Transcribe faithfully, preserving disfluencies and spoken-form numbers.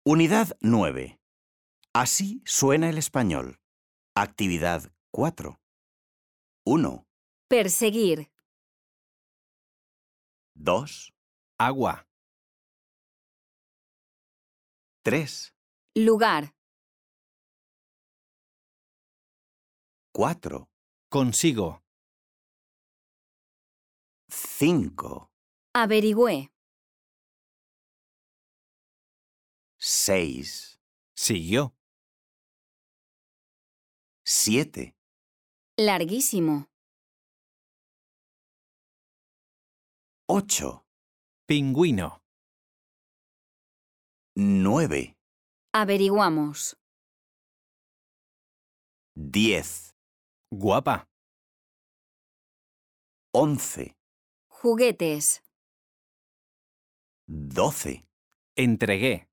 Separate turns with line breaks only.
Unidad nueve. Así suena el español. Actividad cuatro. uno,
Perseguir.
dos,
Agua.
tres,
Lugar.
cuatro,
Consigo.
cinco,
Averigüé.
seis,
Siguió.
siete,
Larguísimo.
ocho,
Pingüino.
nueve,
Averiguamos.
diez,
Guapa.
once,
Juguetes.
doce.
Entregué.